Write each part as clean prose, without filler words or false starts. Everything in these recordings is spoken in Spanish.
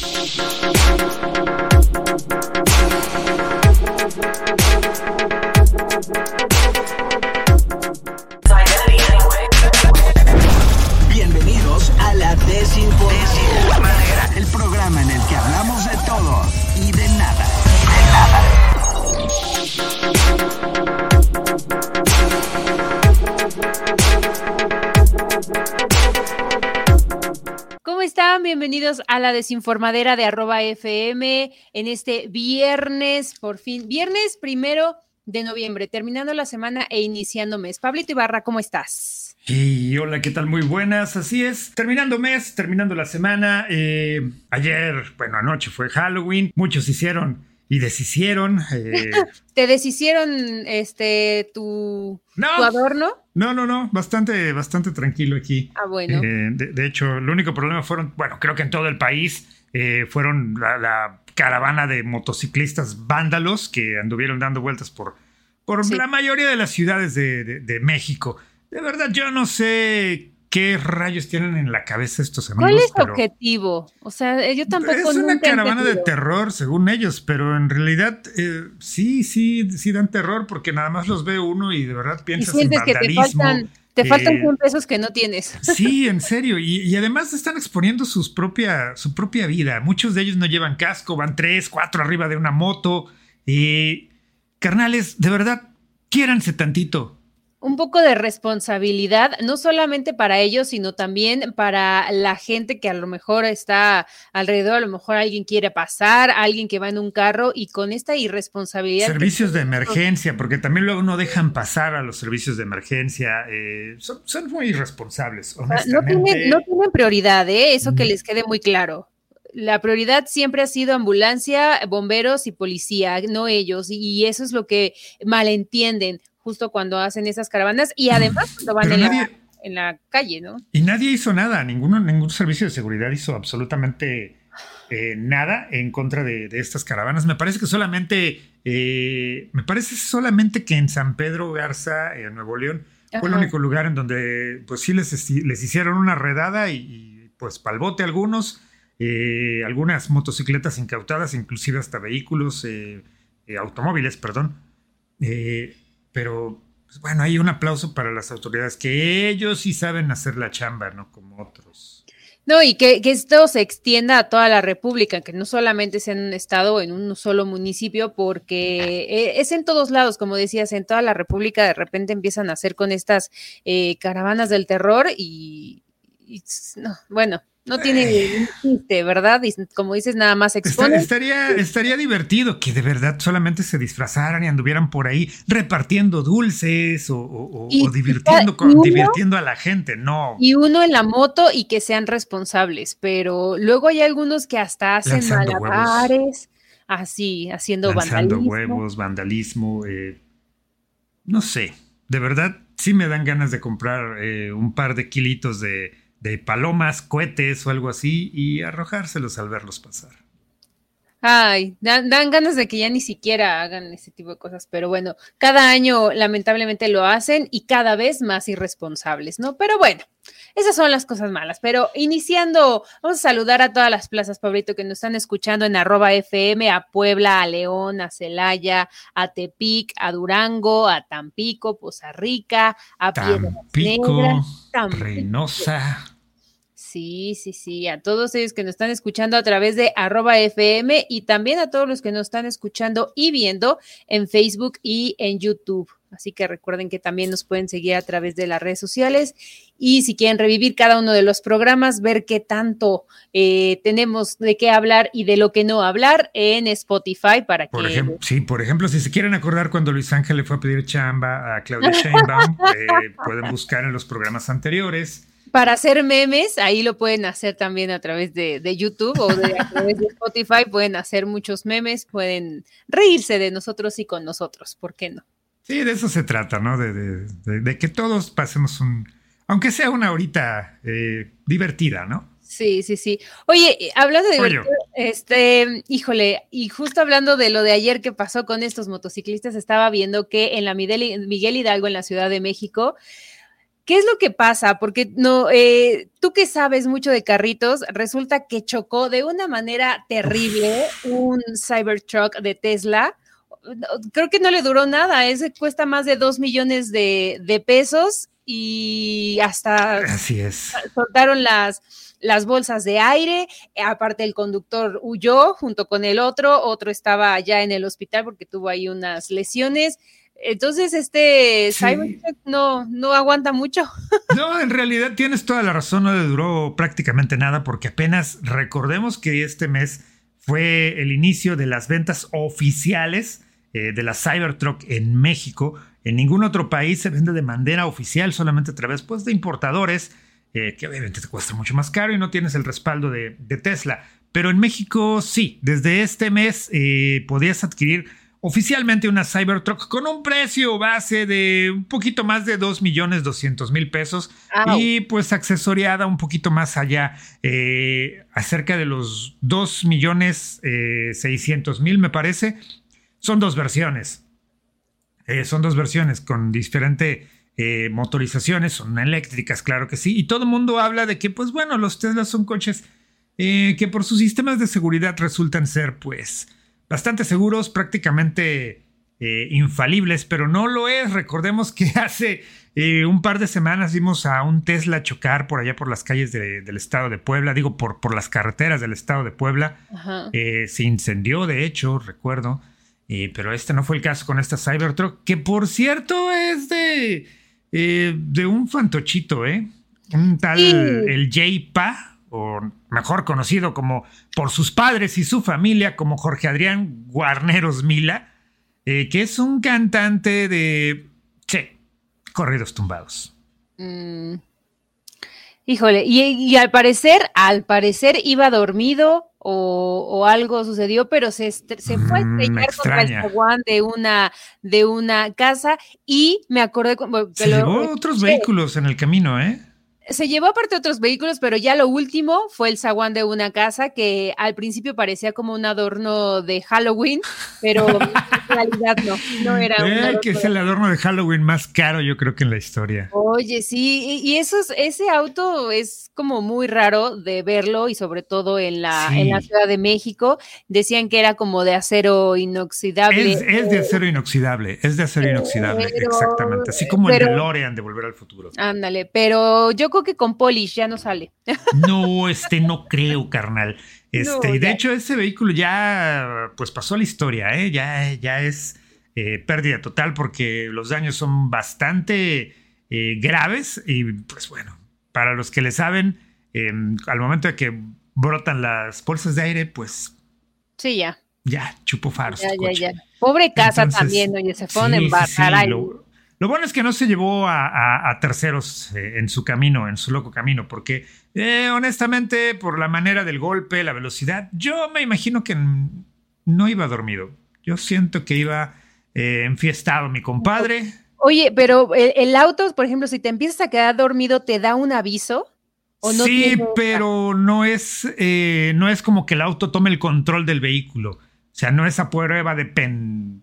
Bienvenidos a la Desinformadera, el programa en el que hablamos de todo y de nada. ¿Cómo están? Bienvenidos a la Desinformadera de @FM en este viernes, por fin, viernes 1 de noviembre, terminando la semana e iniciando mes. Pablito Ibarra, ¿cómo estás? Y hola, ¿qué tal? Muy buenas, así es, terminando mes, terminando la semana. Anoche fue Halloween, muchos hicieron y deshicieron. ¿Te deshicieron tu adorno? No, bastante tranquilo aquí. Ah, bueno. De hecho, el único problema fueron, creo que en todo el país, fueron la caravana de motociclistas vándalos que anduvieron dando vueltas por sí, la mayoría de las ciudades de México. De verdad, yo no sé qué rayos tienen en la cabeza estos amigos. ¿Cuál es su objetivo? O sea, yo tampoco. Es una caravana de terror, según ellos, pero en realidad sí dan terror porque nada más los ve uno y de verdad piensas en vandalismo. Que te faltan 100 pesos que no tienes. Sí, en serio. Y además están exponiendo su propia vida. Muchos de ellos no llevan casco, van 3, 4 arriba de una moto. Carnales, de verdad, quiéranse tantito. Un poco de responsabilidad, no solamente para ellos, sino también para la gente que a lo mejor está alrededor, a lo mejor alguien quiere pasar, alguien que va en un carro y con esta irresponsabilidad. Servicios de emergencia, porque también luego no dejan pasar a los servicios de emergencia. Son muy irresponsables, honestamente. No tienen prioridad, eso que les quede muy claro. La prioridad siempre ha sido ambulancia, bomberos y policía, no ellos, y eso es lo que malentienden justo cuando hacen esas caravanas y además cuando van en la calle, ¿no? Y nadie hizo nada, ningún servicio de seguridad hizo absolutamente nada en contra de estas caravanas. Me parece solamente que en San Pedro Garza, en Nuevo León, fue el único lugar en donde pues sí les hicieron una redada y pues pa'l bote algunos, algunas motocicletas incautadas, inclusive hasta vehículos, automóviles, perdón. Pero, pues bueno, hay un aplauso para las autoridades, que ellos sí saben hacer la chamba, ¿no? Como otros. No, y que esto se extienda a toda la República, que no solamente sea en un estado o en un solo municipio, porque es en todos lados, como decías, en toda la República de repente empiezan a hacer con estas caravanas del terror y no, bueno. No tiene chiste, ¿verdad? Y como dices, nada más exponen. Estaría divertido que de verdad solamente se disfrazaran y anduvieran por ahí repartiendo dulces o divirtiendo a la gente, ¿no. Y uno en la moto y que sean responsables, pero luego hay algunos que hasta hacen malabares, así, haciendo vandalismo. No sé, de verdad sí me dan ganas de comprar un par de kilitos de palomas, cohetes o algo así y arrojárselos al verlos pasar. Ay, dan ganas de que ya ni siquiera hagan ese tipo de cosas, pero bueno, cada año lamentablemente lo hacen y cada vez más irresponsables, ¿no? Pero bueno, esas son las cosas malas, pero iniciando, vamos a saludar a todas las plazas, Pablito, que nos están escuchando en @FM, a Puebla, a León, a Celaya, a Tepic, a Durango, a Tampico, Poza Rica, a Piedras Negras, Reynosa. Sí, a todos ellos que nos están escuchando a través de @FM y también a todos los que nos están escuchando y viendo en Facebook y en YouTube. Así que recuerden que también nos pueden seguir a través de las redes sociales y si quieren revivir cada uno de los programas, ver qué tanto tenemos de qué hablar y de lo que no hablar en Spotify para por ejemplo, si se quieren acordar cuando Luis Ángel le fue a pedir chamba a Claudia Sheinbaum, pueden buscar en los programas anteriores. Para hacer memes, ahí lo pueden hacer también a través de YouTube o a través de Spotify, pueden hacer muchos memes, pueden reírse de nosotros y con nosotros, ¿por qué no? Sí, de eso se trata, ¿no? De que todos pasemos aunque sea una horita divertida, ¿no? Sí. Oye, hablando de divertido, híjole, y justo hablando de lo de ayer que pasó con estos motociclistas, estaba viendo que en la Miguel Hidalgo, en la Ciudad de México, ¿qué es lo que pasa? Porque no, tú que sabes mucho de carritos, resulta que chocó de una manera terrible un Cybertruck de Tesla. Creo que no le duró nada, ese cuesta más de 2 millones de pesos y hasta Así es. soltaron las bolsas de aire, aparte el conductor huyó junto con el otro estaba ya en el hospital porque tuvo ahí unas lesiones. Entonces Cybertruck no aguanta mucho. No, en realidad tienes toda la razón, no le duró prácticamente nada porque apenas recordemos que este mes fue el inicio de las ventas oficiales de la Cybertruck en México. En ningún otro país se vende de manera oficial, solamente a través pues, de importadores, que obviamente te cuesta mucho más caro y no tienes el respaldo de Tesla. Pero en México sí, desde este mes podías adquirir oficialmente una Cybertruck con un precio base de un poquito más de 2,200,000 pesos y pues accesoriada un poquito más allá, acerca de los 2,600,000 me parece. Son dos versiones. Son dos versiones con diferentes motorizaciones, son eléctricas, claro que sí. Y todo el mundo habla de que, pues bueno, los Tesla son coches que por sus sistemas de seguridad resultan ser, pues, bastante seguros, prácticamente infalibles, pero no lo es. Recordemos que hace un par de semanas vimos a un Tesla chocar por allá por las calles del estado de Puebla, digo, por las carreteras del estado de Puebla. Se incendió, de hecho, recuerdo. Pero este no fue el caso con esta Cybertruck, que por cierto es de un fantochito, un tal el J-Pa, o mejor conocido como por sus padres y su familia como Jorge Adrián Guarneros Mila, que es un cantante de corridos tumbados. Híjole, y al parecer iba dormido o algo sucedió, pero se fue a estrellar contra el zaguán de una casa y me acordé que se llevó otros vehículos en el camino, Se llevó aparte otros vehículos, pero ya lo último fue el zaguán de una casa que al principio parecía como un adorno de Halloween, pero en realidad no era un adorno. Que es el adorno de Halloween más caro, yo creo que en la historia. Oye, sí, y ese auto es como muy raro de verlo y sobre todo en la Ciudad de México. Decían que era como de acero inoxidable. Es de acero inoxidable, exactamente. Así como el DeLorean de Volver al Futuro. Ándale, pero yo creo que con polish ya no sale. No, no creo, carnal. Y de hecho ese vehículo ya pues pasó a la historia, ya es pérdida total porque los daños son bastante graves y pues bueno, para los que le saben, al momento de que brotan las bolsas de aire, pues sí, ya chupó faros. Ya. Pobre casa. Entonces, también, oye, se fueron en embarcar. Lo bueno es que no se llevó a terceros en su camino, en su loco camino, porque honestamente, por la manera del golpe, la velocidad, yo me imagino que no iba dormido. Yo siento que iba enfiestado mi compadre. Oye, pero el auto, por ejemplo, si te empiezas a quedar dormido, ¿te da un aviso? ¿O no sí, pero no es como que el auto tome el control del vehículo. O sea, no es a prueba de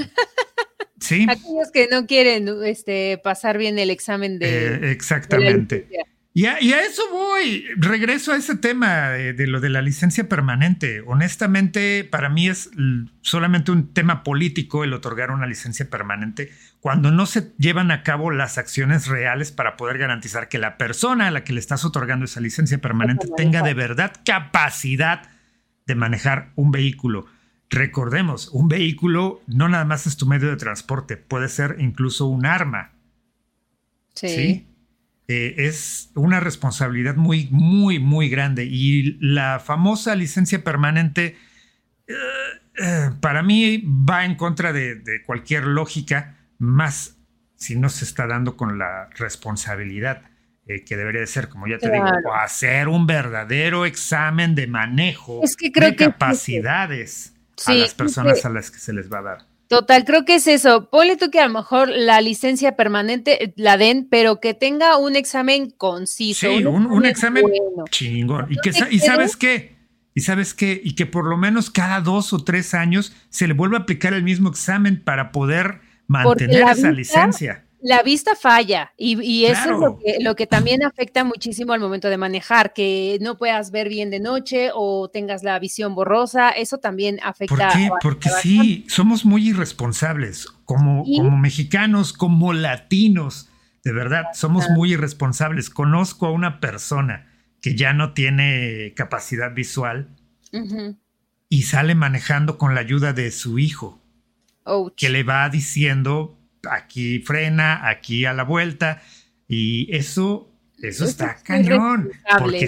¿sí? Aquellos que no quieren pasar bien el examen de exactamente. Y a eso voy. Regreso a ese tema de lo de la licencia permanente. Honestamente, para mí es solamente un tema político el otorgar una licencia permanente cuando no se llevan a cabo las acciones reales para poder garantizar que la persona a la que le estás otorgando esa licencia permanente tenga de verdad capacidad de manejar un vehículo. Recordemos, un vehículo no nada más es tu medio de transporte, puede ser incluso un arma. ¿Sí? Es una responsabilidad muy, muy, muy grande. Y la famosa licencia permanente, para mí, va en contra de cualquier lógica, más si no se está dando con la responsabilidad que debería de ser, como ya te digo, hacer un verdadero examen de manejo de capacidades a las personas a las que se les va a dar. Total, creo que es eso. Ponle tú que a lo mejor la licencia permanente la den, pero que tenga un examen conciso. Sí, un examen bueno. Chingón. ¿Y sabes qué? Y que por lo menos cada 2 o 3 años se le vuelva a aplicar el mismo examen para poder mantener esa licencia. La vista falla y eso Claro. es lo que también afecta muchísimo al momento de manejar, que no puedas ver bien de noche o tengas la visión borrosa, eso también ¿Por afecta, qué? Porque afecta bastante. sí, somos muy irresponsables Y como mexicanos, como latinos. De verdad, somos muy irresponsables. Conozco a una persona que ya no tiene capacidad visual ujú, y sale manejando con la ayuda de su hijo, que ouch. le va diciendo aquí frena, aquí a la vuelta. Y eso Eso está es cañón, porque irresponsable.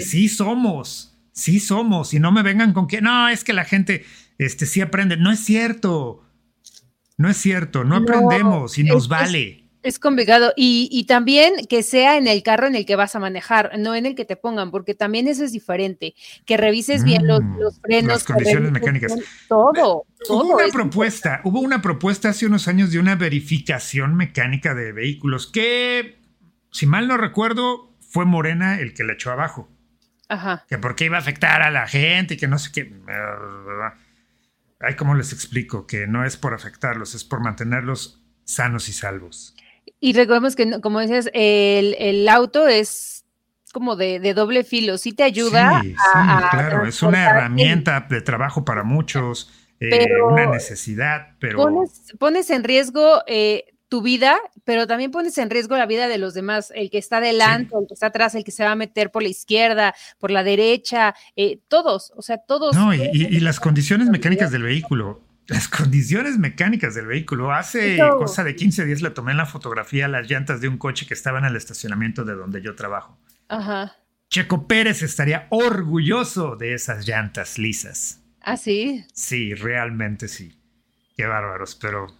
sí somos. Y no me vengan con que no, es que la gente sí aprende. No es cierto, no es cierto, no No, aprendemos y es, nos es, vale. es complicado. Y también que sea en el carro en el que vas a manejar, no en el que te pongan, porque también eso es diferente. Que revises bien los Las frenos, que condiciones revises mecánicas. bien todo, todo es Hubo una propuesta hace unos años de una verificación mecánica de vehículos que, si mal no recuerdo, fue Morena el que la echó abajo. ajá. Que porque iba a afectar a la gente y que no sé qué. Ay, ¿cómo les explico? Que no es por afectarlos, es por mantenerlos sanos y salvos. Y recordemos que, como decías, el auto es como de doble filo, sí te ayuda Sí, a claro, es una transportarte, herramienta de trabajo para muchos, una pero necesidad, pero pones en riesgo tu vida, pero también pones en riesgo la vida de los demás, el que está sí. delante, el que está atrás, el que se va a meter por la izquierda, por la derecha, todos, o sea, todos. No, y las condiciones mecánicas del vehículo. Las condiciones mecánicas del vehículo. Hace Eso, cosa de 15 días le tomé en la fotografía las llantas de un coche que estaba en el estacionamiento de donde yo trabajo. ajá, Checo Pérez estaría orgulloso de esas llantas lisas. así. Sí, realmente sí. Qué bárbaros,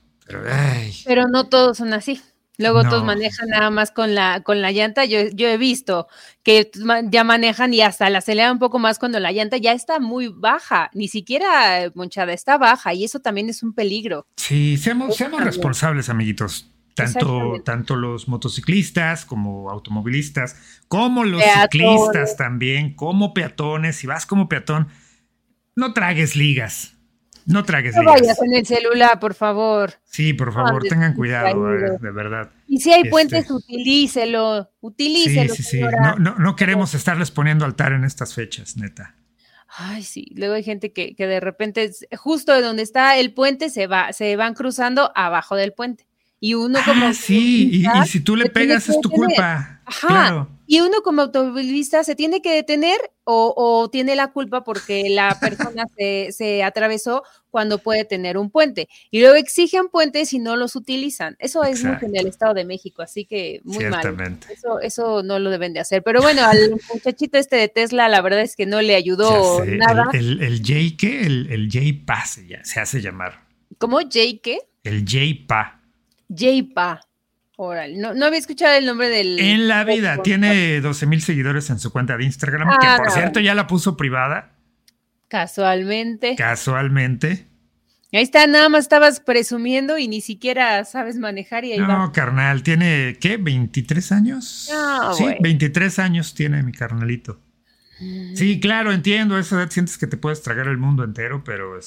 ay, Pero no todos son así. Luego todos no. manejan nada más con la llanta. Yo he visto que ya manejan y hasta la aceleran un poco más cuando la llanta ya está muy baja, ni siquiera monchada, está baja y eso también es un peligro. Sí, Eso seamos también. responsables, amiguitos. Exactamente. Tanto los motociclistas como automovilistas, como los ciclistas Peatones. también, como peatones. Si vas como peatón, no tragues ligas. No tragues No vayas ligas. en el celular, por favor. Sí, por No favor, andes tengan cuidado, distraído. de verdad. Y si hay Este, puentes, utilícelo, sí, utilícelo, sí, sí. señora. No queremos estarles poniendo altar en estas fechas, neta. Ay, sí, luego hay gente que de repente, justo de donde está el puente, se van cruzando abajo del puente. Y uno como Ah, sí, automovilista y si tú le se tiene pegas que es tu detener. culpa. Ajá. Claro. Y uno como automovilista se tiene que detener o tiene la culpa porque la persona se atravesó cuando puede tener un puente. Y luego exigen puentes y no los utilizan. Eso es mucho en Exacto. el Estado de México, así que muy mal. Ciertamente. Eso no lo deben de hacer. Pero bueno, al muchachito este de Tesla, la verdad es que no le Ya ayudó sé, nada. el J, ¿qué? El J Pass se hace llamar. ¿Cómo? ¿Jay qué? El J Pa. J-Pa. Órale, no había escuchado el nombre del... En la vida tiene 12,000 seguidores en su cuenta de Instagram, que Ah, por cierto no, ya la puso privada, casualmente. casualmente. Ahí está, nada más estabas presumiendo y ni siquiera sabes manejar y ahí va. No, carnal, tiene, ¿qué? ¿23 años? Ah, Sí, bueno. 23 años tiene mi carnalito. Sí, claro, entiendo, a esa edad sientes que te puedes tragar el mundo entero, pero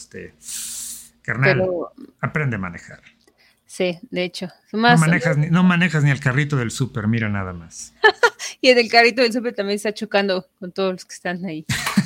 carnal, Pero aprende a manejar. sí, de hecho. No manejas ni el carrito del súper, mira nada más. Y el del carrito del súper también está chocando con todos los que están ahí.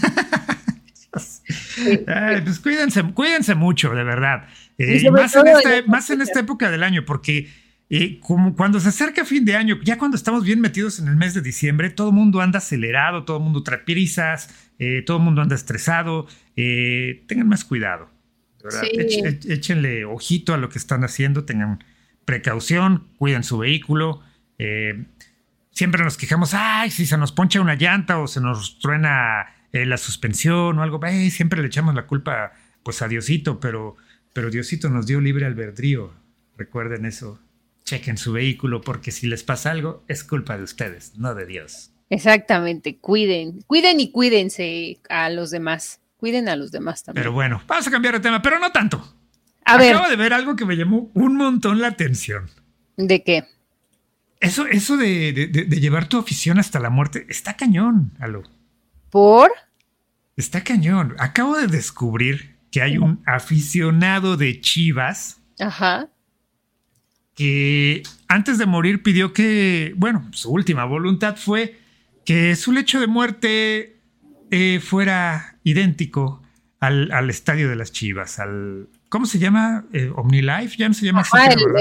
Sí, Ay, pues cuídense mucho, de verdad. y Y sobre más todo en estas más en esta fechas. época del año, porque como cuando se acerca fin de año, ya cuando estamos bien metidos en el mes de diciembre, todo el mundo anda acelerado, todo el mundo trae prisas, todo el mundo anda estresado. Tengan más cuidado, de verdad. Sí, Échenle ojito a lo que están haciendo, tengan precaución, cuiden su vehículo. Siempre nos quejamos, ay, si se nos poncha una llanta o se nos truena la suspensión o algo, siempre le echamos la culpa pues a Diosito, pero Diosito nos dio libre albedrío. Recuerden eso. Chequen su vehículo porque si les pasa algo es culpa de ustedes, no de Dios. exactamente. Cuiden y cuídense a los demás. Cuiden a los demás también. Pero bueno, vamos a cambiar de tema, pero no tanto. A ver, Acabo de ver algo que me llamó un montón la atención. ¿de qué? Eso de llevar tu afición hasta la muerte está cañón, Alo. ¿Por? Está cañón. Acabo de descubrir que hay un aficionado de Chivas Ajá. que antes de morir pidió que, bueno, su última voluntad fue que su lecho de muerte fuera idéntico al estadio de las Chivas, ¿cómo se llama? OmniLife, ya no se llama así.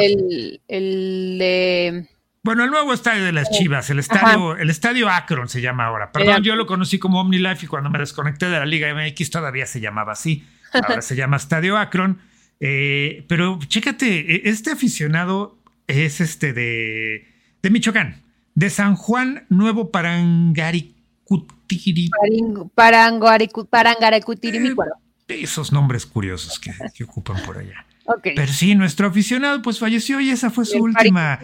Bueno, el nuevo estadio de las Chivas, el estadio Akron se llama ahora. Perdón, yo lo conocí como OmniLife y cuando me desconecté de la Liga MX todavía se llamaba así. Ahora se llama Estadio Akron. Pero chécate, este aficionado es de Michoacán, de San Juan Nuevo Parangaricutiri. Parangaricutirimícuaro. Esos nombres curiosos que ocupan por allá. Okay. Pero sí, nuestro aficionado pues falleció y esa fue su última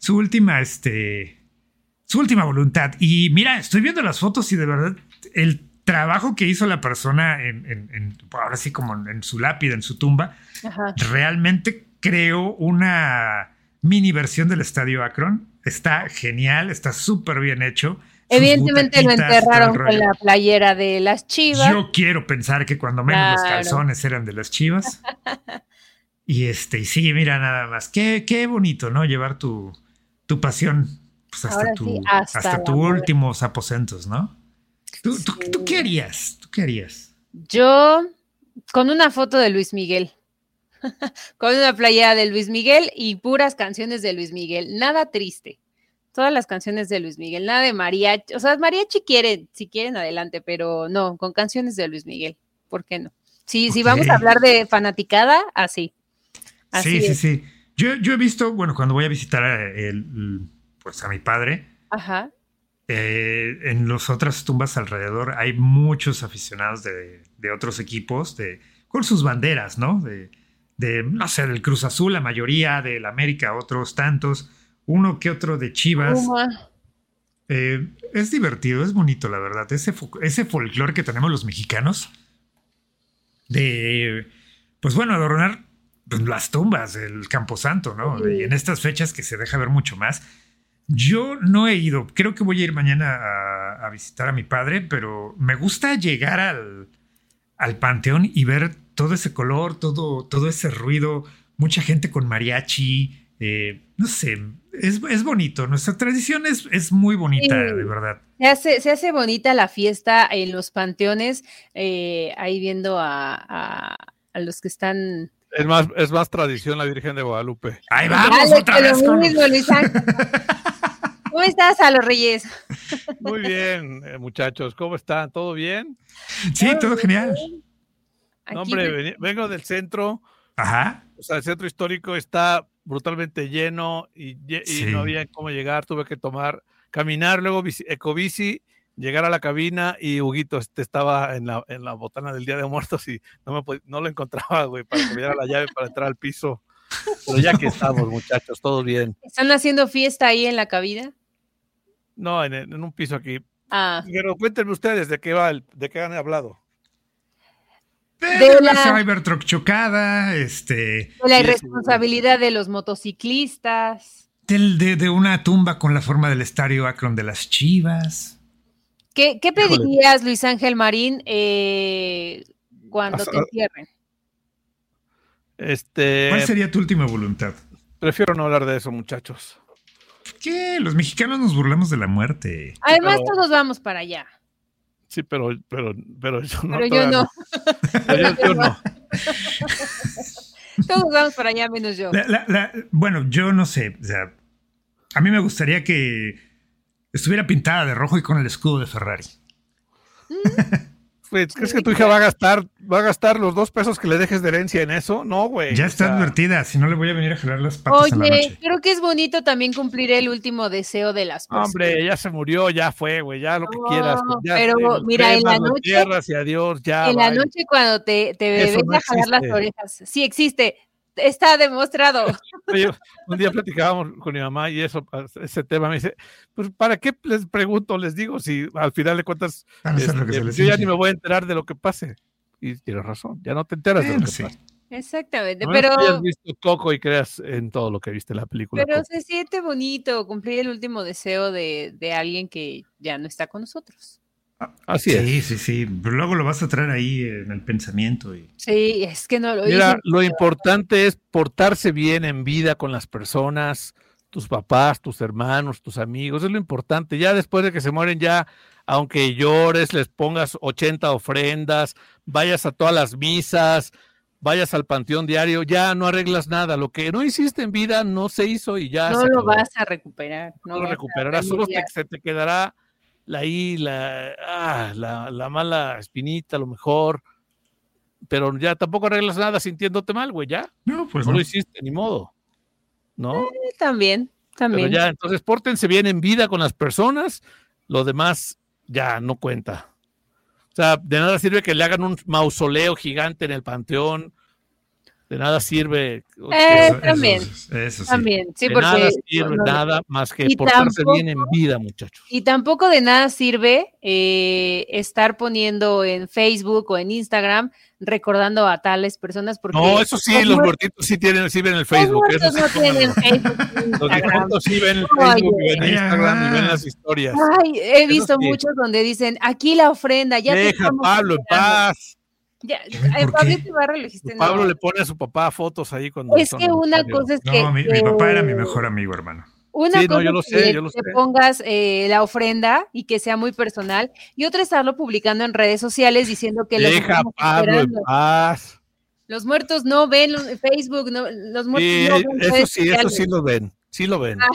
voluntad. Y mira, estoy viendo las fotos y de verdad el trabajo que hizo la persona ahora sí como en su lápida, en su tumba, realmente creó una mini versión del Estadio Akron. Está genial, está súper bien hecho. Evidentemente lo enterraron con la playera de las Chivas. Yo quiero pensar que cuando menos los calzones eran de las Chivas. Y sí, mira nada más. Qué bonito, ¿no? Llevar tu pasión pues hasta tus últimos aposentos, ¿no? ¿Tú qué harías? ¿Tú qué harías? Yo, con una foto de Luis Miguel. Con una playera de Luis Miguel y puras canciones de Luis Miguel. Nada triste. Todas las canciones de Luis Miguel. Nada de mariachi. O sea, mariachi si quieren, adelante. Pero no, con canciones de Luis Miguel. ¿Por qué no? Sí, si vamos a hablar de fanaticada, así. Sí. Yo he visto, bueno, cuando voy a visitar pues a mi padre, en las otras tumbas alrededor hay muchos aficionados de otros equipos con sus banderas, ¿no? No sé, del Cruz Azul, la mayoría, del América, otros tantos, uno que otro de Chivas. Es divertido, es bonito, la verdad. Ese folclore que tenemos los mexicanos pues bueno, adornar las tumbas, el Camposanto, ¿no? Y en estas fechas que se deja ver mucho más. Yo no he ido, creo que voy a ir mañana a visitar a mi padre, pero me gusta llegar al panteón y ver todo ese color, todo ese ruido, mucha gente con mariachi, no sé, es bonito. Nuestra tradición es muy bonita, de verdad. Se hace bonita la fiesta en los panteones, ahí viendo a los que están... Es más tradición la Virgen de Guadalupe. Ahí vamos otra vez con... ¿Cómo estás, a los Reyes? Muy bien, muchachos. ¿Cómo están? ¿Todo bien? Sí, todo genial. No, hombre, vengo del centro. Ajá. O sea, el centro histórico está brutalmente lleno y no había cómo llegar. Tuve que caminar, luego ecobici, llegar a la cabina y Huguito estaba en la botana del Día de Muertos y no lo encontraba, güey, para que me diera la llave para entrar al piso. Pero ya que estamos, muchachos, todo bien. ¿Están haciendo fiesta ahí en la cabina? No, en un piso aquí. Pero cuéntenme ustedes de qué han hablado. De la Cybertruck chocada, de la irresponsabilidad de los motociclistas. De una tumba con la forma del Estadio Akron de las Chivas. ¿Qué pedirías, Luis Ángel Marín, cuando te entierren? ¿Cuál sería tu última voluntad? Prefiero no hablar de eso, muchachos. ¿Qué? Los mexicanos nos burlamos de la muerte. Además, todos vamos para allá. Sí, pero yo no. Pero yo no. Yo no. Todos vamos para allá, menos yo. Bueno, yo no sé. O sea, a mí me gustaría que estuviera pintada de rojo y con el escudo de Ferrari. Pues, ¿crees que tu hija va a gastar los 2 pesos que le dejes de herencia en eso? No, güey. Ya está advertida, si no le voy a venir a jalar las patas en la noche. Oye, creo que es bonito también cumplir el último deseo de las personas. Hombre, ya se murió, ya fue, güey, ya lo que quieras. Ya, pero mira, en la noche... Tierras y adiós, ya. En la noche cuando te ven a jalar las orejas. Sí existe. Está demostrado. Oye, un día platicábamos con mi mamá y ese tema me dice, pues ¿para qué les pregunto? Les digo, si al final de cuentas yo ya ni me voy a enterar de lo que pase. Y tienes razón, ya no te enteras de lo que pasa. Exactamente, no pero... es que hayas visto Coco y creas en todo lo que viste en la película. Pero Coco. se siente bonito cumplir el último deseo de alguien que ya no está con nosotros. Así es. Sí. Luego lo vas a traer ahí en el pensamiento. Sí, es que no lo Mira, dicen. lo importante es portarse bien en vida con las personas, tus papás, tus hermanos, tus amigos, es lo importante. Ya después de que se mueren, ya, aunque llores, les pongas 80 ofrendas, vayas a todas las misas, vayas al panteón diario, ya no arreglas nada. Lo que no hiciste en vida no se hizo y ya No se lo acabó. vas a recuperar. No lo recuperarás, solo se te quedará la mala espinita, a lo mejor, pero ya tampoco arreglas nada sintiéndote mal, güey, ya. No, pues No no. lo hiciste, ni modo, ¿no? También. Pero ya, entonces pórtense bien en vida con las personas, lo demás ya no cuenta. O sea, de nada sirve que le hagan un mausoleo gigante en el panteón, de nada sirve. También. Eso sí. También, sí, De porque nada sirve nada más que portarse bien en vida, muchachos. Y tampoco de nada sirve estar poniendo en Facebook o en Instagram recordando a tales personas porque no, eso sí, los muertitos sí ven el Facebook. Los muertos no tienen Facebook ni Los Instagram. muertos sí ven el Facebook y ven Instagram y ven las historias. Ay, he visto muchos donde dicen, aquí la ofrenda, ya deja a Pablo en paz. Ya, Pablo Ibarra lo dijiste, Pablo no. le pone a su papá fotos ahí cuando es que una cosa es que no, mi papá era mi mejor amigo, hermano. Una sí, cosa yo lo es que sé. te pongas la ofrenda y que sea muy personal, y otra estarlo publicando en redes sociales diciendo que deja a Pablo en paz. Los muertos no ven Facebook, no, los muertos sí, no ven eso sí lo ven, sí lo ven.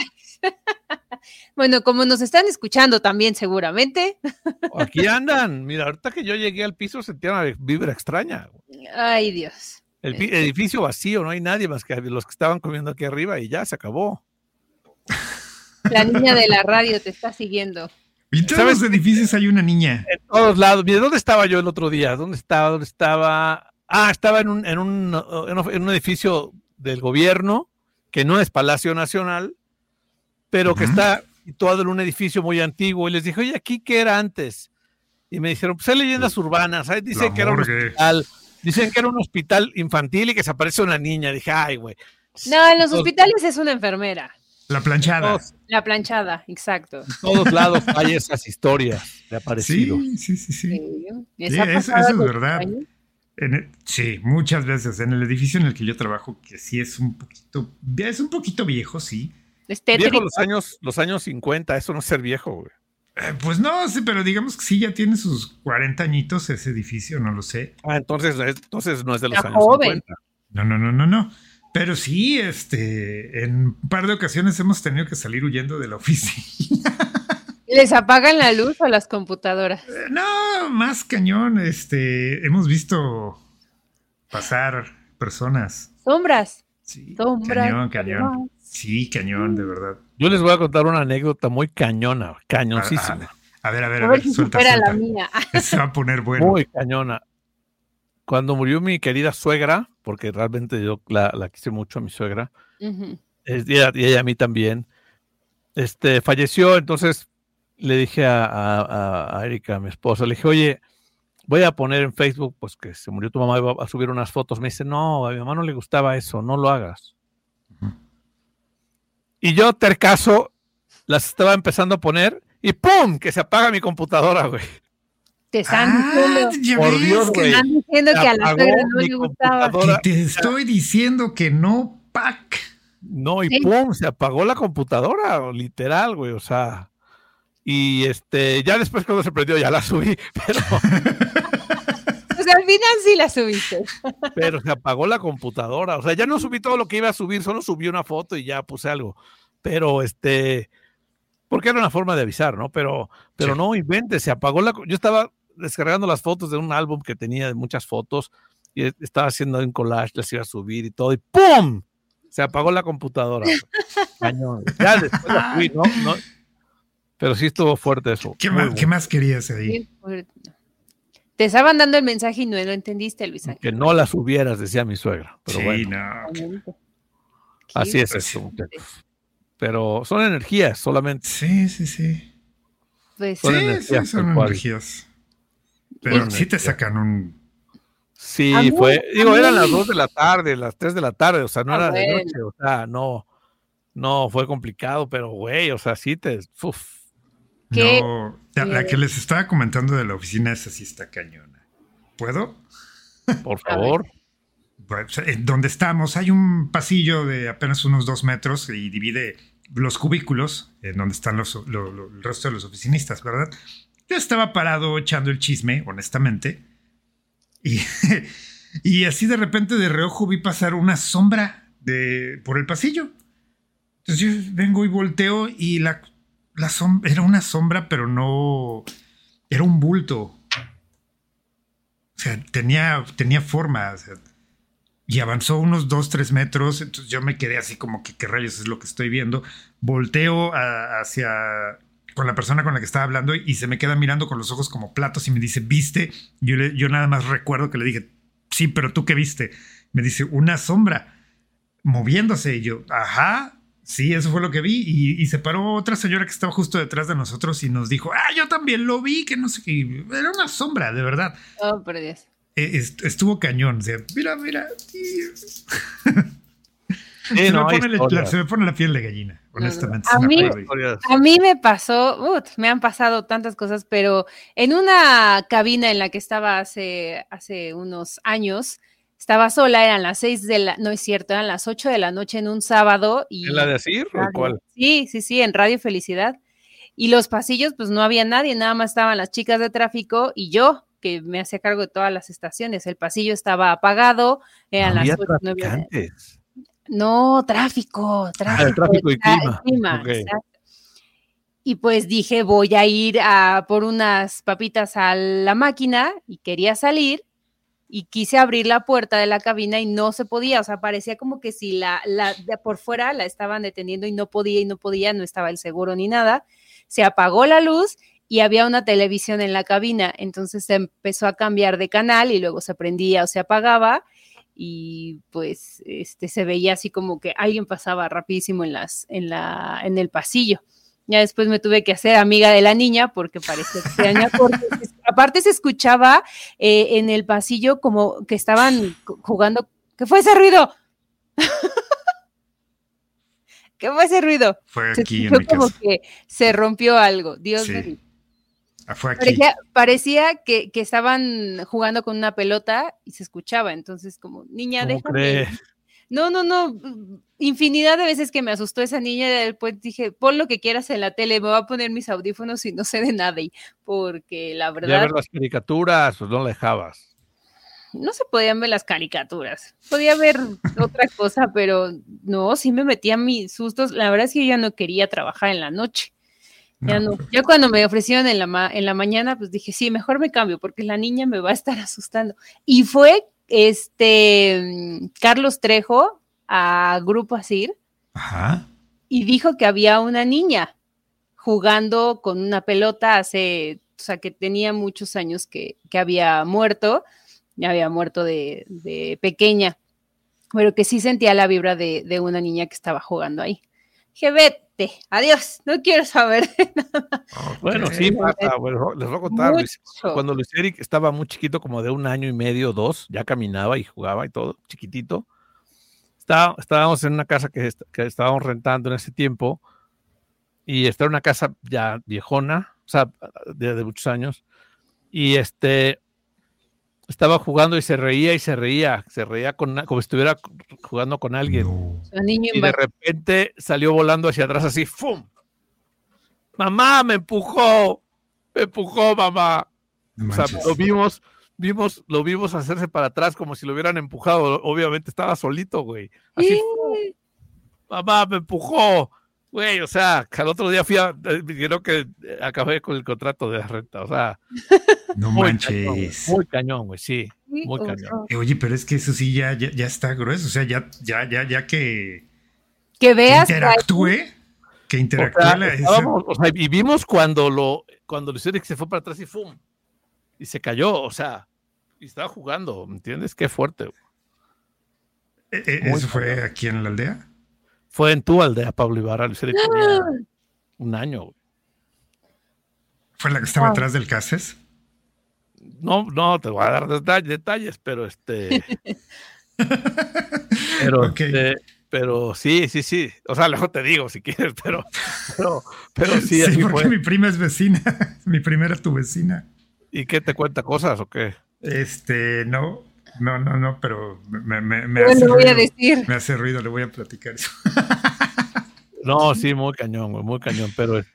Bueno, como nos están escuchando también seguramente. Aquí andan, mira, ahorita que yo llegué al piso sentía una vibra extraña. Ay, Dios. El edificio vacío, no hay nadie más que los que estaban comiendo aquí arriba y ya se acabó. La niña de la radio te está siguiendo. En todos los edificios hay una niña. En todos lados. Mira, ¿dónde estaba yo el otro día? ¿Dónde estaba? Ah, estaba en un edificio del gobierno, que no es Palacio Nacional, pero que está todo en un edificio muy antiguo. Y les dije, oye, ¿aquí qué era antes? Y me dijeron, pues hay leyendas urbanas. Ahí dicen que era un hospital. Dicen que era un hospital infantil y que se aparece una niña. Dije, ay, güey. No, en los hospitales es una enfermera. La planchada. La planchada, exacto. En todos lados hay esas historias de aparecidos. Sí. Eso es verdad. Sí, muchas veces. En el edificio en el que yo trabajo, que sí es un poquito viejo, sí. Viejo los años 50, eso no es ser viejo, güey. Pues no, sí, pero digamos que sí, ya tiene sus 40 añitos ese edificio, no lo sé. Ah, entonces no es de los años joven. 50. No. Pero sí, en un par de ocasiones hemos tenido que salir huyendo de la oficina. ¿Les apagan la luz a las computadoras? No, más cañón. Hemos visto pasar personas. Sombras. Sí, sombras. cañón. Sí, cañón, de verdad. Yo les voy a contar una anécdota muy cañona, cañoncísima. A ver, si supera la mía. Se va a poner bueno. Muy cañona. Cuando murió mi querida suegra, porque realmente yo la quise mucho a mi suegra, y ella a mí también, falleció. Entonces le dije a Erika, mi esposa, le dije, oye, voy a poner en Facebook pues que se murió tu mamá y voy a subir unas fotos. Me dice, no, a mi mamá no le gustaba eso, no lo hagas. Y yo, tercaso, las estaba empezando a poner y ¡pum! Que se apaga mi computadora, güey. Te están diciendo, por Dios, güey. Están diciendo que a la suegra no le gustaba. Que te estoy diciendo que no, Pac. No, y ¡pum! Se apagó la computadora, literal, güey, o sea. Y ya después cuando se prendió ya la subí, pero... Pues al final sí la subiste. Pero se apagó la computadora, o sea, ya no subí todo lo que iba a subir, solo subí una foto y ya puse algo. Pero porque era una forma de avisar, ¿no? Pero sí. No inventes, se apagó yo estaba descargando las fotos de un álbum que tenía de muchas fotos y estaba haciendo un collage, las iba a subir y todo, y ¡pum! Se apagó la computadora. Cañón. Ya después la fui, ¿no? Pero sí estuvo fuerte eso. ¿Qué más querías ahí? Te estaban dando el mensaje y no lo entendiste, Luis Ángel. Que no la subieras, decía mi suegra. Pero sí, bueno. No. Así es eso, muchachos. Pero son energías solamente. Sí. Pues son energías. Pero sí te sacan un... Sí, eran las 2 de la tarde, las 3 de la tarde, o sea, no era de noche, o sea, no fue complicado, pero güey, o sea, sí No, la que les estaba comentando de la oficina, esa sí está cañona. ¿Puedo? Por favor. Pues, donde estamos hay un pasillo de apenas unos 2 metros y divide los cubículos en donde están el resto de los oficinistas, ¿verdad? Yo estaba parado echando el chisme, honestamente, y así de repente de reojo vi pasar una sombra por el pasillo. Entonces yo vengo y volteo y la sombra era una sombra, pero no era un bulto. O sea, tenía forma, o sea, y avanzó unos 2-3 metros. Entonces yo me quedé así como que qué rayos es lo que estoy viendo. Volteo con la persona con la que estaba hablando y se me queda mirando con los ojos como platos y me dice, ¿viste? Yo nada más recuerdo que le dije, sí, pero ¿tú qué viste? Me dice, una sombra moviéndose. Y yo, ajá, sí, eso fue lo que vi. Y se paró otra señora que estaba justo detrás de nosotros y nos dijo, yo también lo vi, que no sé qué. Era una sombra, de verdad. Oh, por Dios. Estuvo cañón. O sea, mira. Se me pone la piel de gallina, honestamente. A mí me pasó, me han pasado tantas cosas, pero en una cabina en la que estaba hace unos años, estaba sola, eran las 6 no es cierto, eran las 8 de la noche en un sábado. ¿En la de Asir o cuál? Sí, en Radio Felicidad. Y los pasillos, pues no había nadie, nada más estaban las chicas de tráfico y yo, que me hacía cargo de todas las estaciones. El pasillo estaba apagado, eran las 8, no había nadie. No, tráfico. El tráfico y clima. Okay. Exacto. Y pues dije, voy a ir por unas papitas a la máquina y quería salir y quise abrir la puerta de la cabina y no se podía, o sea, parecía como que si la de por fuera la estaban deteniendo y no podía, no estaba el seguro ni nada. Se apagó la luz y había una televisión en la cabina, entonces se empezó a cambiar de canal y luego se prendía o se apagaba. Y pues se veía así como que alguien pasaba rapidísimo en el pasillo. Ya después me tuve que hacer amiga de la niña porque parecía extraña, porque aparte se escuchaba en el pasillo como que estaban jugando. ¿Qué fue ese ruido? ¿Qué fue ese ruido? Fue se aquí escuchó en mi como casa. que se rompió algo. Dios sí. mío. Fue aquí. Parecía que estaban jugando con una pelota y se escuchaba, entonces como, niña, déjame. No, infinidad de veces que me asustó esa niña, y después dije, pon lo que quieras en la tele, me voy a poner mis audífonos y no sé de nada, porque la verdad... ¿Ya ver las caricaturas o no la dejabas? No se podían ver las caricaturas, podía ver otra cosa, pero no, sí me metía mis sustos, la verdad es que yo ya no quería trabajar en la noche. Ya cuando me ofrecieron en la mañana, pues dije, sí, mejor me cambio, porque la niña me va a estar asustando. Y fue Carlos Trejo a Grupo Asir. Ajá. Y dijo que había una niña jugando con una pelota o sea, que tenía muchos años que había muerto de pequeña, pero que sí sentía la vibra de una niña que estaba jugando ahí. Dije, vete, adiós, no quiero saber de nada. Okay. Bueno, sí pasa, bueno, les voy a contar. Cuando Luis Eric estaba muy chiquito, como de 1 año y medio, 2, ya caminaba y jugaba y todo, chiquitito. Estábamos en una casa que estábamos rentando en ese tiempo, y esta era una casa ya viejona, o sea, de muchos años, y estaba jugando y se reía como si estuviera jugando con alguien. No. Y de repente salió volando hacia atrás así, ¡fum! ¡Mamá, me empujó, mamá! No, o sea, lo vimos hacerse para atrás como si lo hubieran empujado. Obviamente estaba solito, güey. Así, mamá, me empujó. Güey, o sea, al otro día creo que acabé con el contrato de la renta, o sea. No manches. Muy cañón, güey, sí. Muy cañón. Oye, pero es que eso sí ya está grueso. O sea, ya que veas. Que interactúe. O sea, y vimos cuando Luis Eric se fue para atrás y ¡fum! Y se cayó, o sea, y estaba jugando, ¿me entiendes? Qué fuerte. ¿Eso fue aquí en la aldea? Fue en tu aldea, Pablo Ibarra. Luis Eric tenía 1 año, güey. ¿Fue la que estaba atrás del Cases? No, te voy a dar detalles, pero Okay. Pero sí. O sea, luego te digo si quieres, pero sí, así porque fue. Mi prima es vecina. Mi prima era tu vecina. ¿Y qué te cuenta cosas o qué? No, pero me Yo hace lo voy ruido. a decir. Me hace ruido, le voy a platicar eso. No, sí, muy cañón, güey, muy cañón,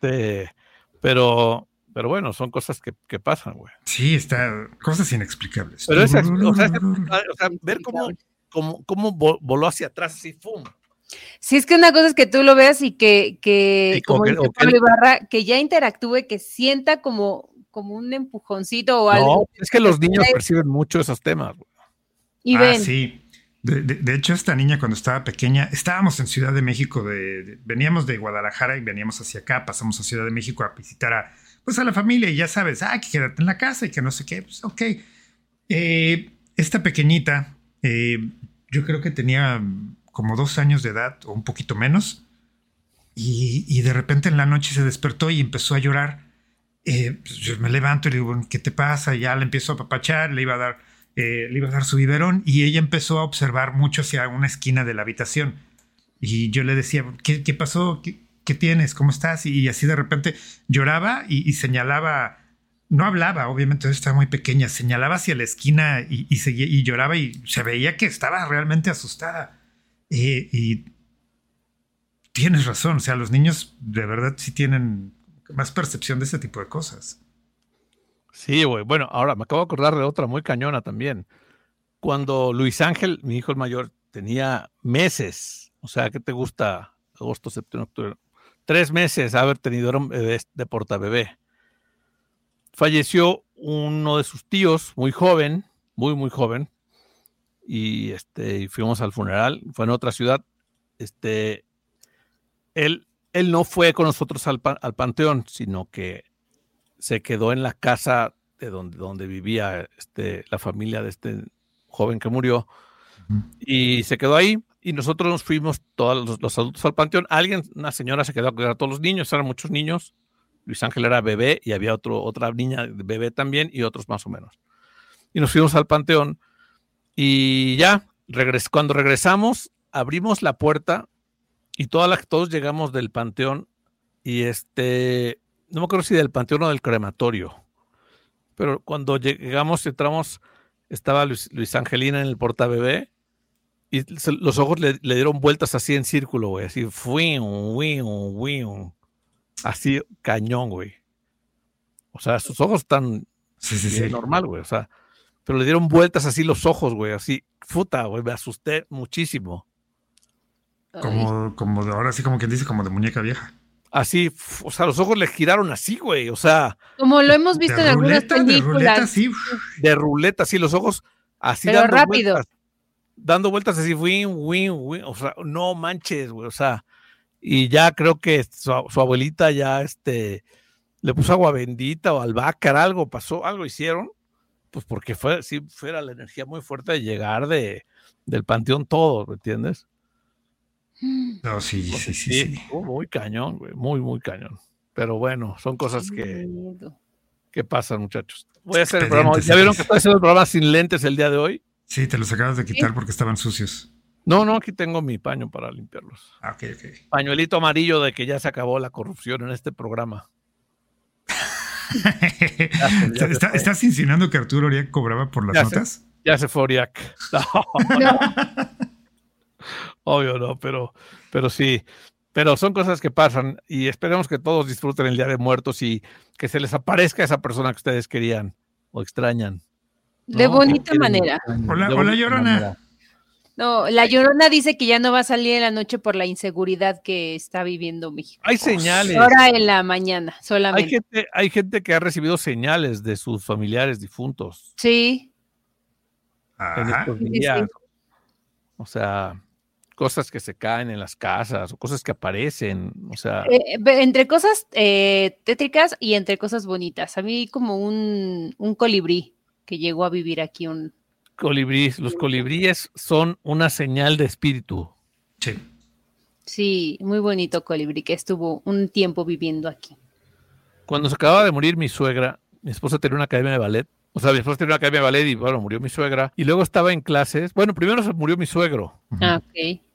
pero bueno, son cosas que pasan, güey. Sí, cosas inexplicables. Pero o sea, ver cómo voló hacia atrás, así, ¡fum! Sí, es que una cosa es que tú lo veas y que como dice Pablo Ibarra, que ya interactúe, que sienta como un empujoncito o algo. No, es que los niños perciben mucho esos temas, güey. Y ven. Sí. De hecho, esta niña cuando estaba pequeña, estábamos en Ciudad de México, veníamos de Guadalajara y veníamos hacia acá, pasamos a Ciudad de México a visitar a la familia y ya sabes, que quédate en la casa y que no sé qué, pues ok. Esta pequeñita, yo creo que tenía como 2 años de edad o un poquito menos y de repente en la noche se despertó y empezó a llorar. Pues yo me levanto y le digo, ¿qué te pasa? Y ya le empiezo a apapachar, le iba a dar su biberón y ella empezó a observar mucho hacia una esquina de la habitación. Y yo le decía, ¿qué pasó? ¿Qué tienes? ¿Cómo estás? Y así de repente lloraba y señalaba, no hablaba, obviamente estaba muy pequeña, señalaba hacia la esquina y lloraba y se veía que estaba realmente asustada. Y tienes razón, o sea, los niños de verdad sí tienen más percepción de ese tipo de cosas. Sí, güey. Bueno, ahora me acabo de acordar de otra muy cañona también. Cuando Luis Ángel, mi hijo el mayor, tenía meses, o sea, ¿qué te gusta? Agosto, septiembre, octubre. 3 meses haber tenido, era un bebé de portabebé. Falleció uno de sus tíos, muy joven, muy joven, y fuimos al funeral, fue en otra ciudad. Él no fue con nosotros al panteón, sino que se quedó en la casa de donde vivía la familia de este joven que murió, y se quedó ahí, y nosotros nos fuimos todos los adultos al panteón. Una señora se quedó a cuidar a todos los niños, eran muchos niños. Luis Ángel era bebé y había otra niña bebé también y otros más o menos. Y nos fuimos al panteón y ya, cuando regresamos, abrimos la puerta y todos llegamos del panteón y no me acuerdo si del panteón o del crematorio, pero cuando entramos, estaba Luis Angelina en el portabebé y los ojos le dieron vueltas así en círculo, güey, así, así cañón, güey. O sea, sus ojos están normal, güey, o sea, pero le dieron vueltas así los ojos, güey, así, puta, güey, me asusté muchísimo. Como de ahora sí, como quien dice, como de muñeca vieja. Así, o sea, los ojos le giraron así, güey, o sea. Como lo hemos visto en algunas películas. De ruleta, sí, los ojos así. Pero rápido. Dando vueltas así, o sea, no manches, güey, o sea. Y ya creo que su abuelita ya, le puso agua bendita o albahaca, algo pasó, algo hicieron, pues porque fuera la energía muy fuerte de llegar del panteón todo, ¿me entiendes? No, sí. Muy cañón, güey, muy cañón. Pero bueno, son cosas que pasan, muchachos. Voy a hacer el programa. ¿Ya vieron que estoy haciendo el programa sin lentes el día de hoy? Sí, te los acabas de quitar porque estaban sucios. No, aquí tengo mi paño para limpiarlos. Ok. Pañuelito amarillo de que ya se acabó la corrupción en este programa. ¿Estás insinuando que Arturo Oriac cobraba por las notas? Ya se fue Oriac. No. Obvio no, pero sí. Pero son cosas que pasan y esperemos que todos disfruten el Día de Muertos y que se les aparezca esa persona que ustedes querían o extrañan. De bonita manera. Hola, Llorona. No, la Llorona dice que ya no va a salir en la noche por la inseguridad que está viviendo México. Hay señales. Ahora en la mañana, solamente. Hay gente que ha recibido señales de sus familiares difuntos. Sí. En estos días. Sí. O sea, cosas que se caen en las casas o cosas que aparecen. O sea. Entre cosas tétricas y entre cosas bonitas. A mí como un colibrí que llegó a vivir aquí Los colibríes son una señal de espíritu. Sí. Sí, muy bonito colibrí que estuvo un tiempo viviendo aquí. Cuando se acababa de morir mi suegra, mi esposa tenía una academia de ballet. O sea, mi esposa tenía una academia de ballet y bueno, murió mi suegra. Y luego estaba en clases. Bueno, primero se murió mi suegro. Ah, ok.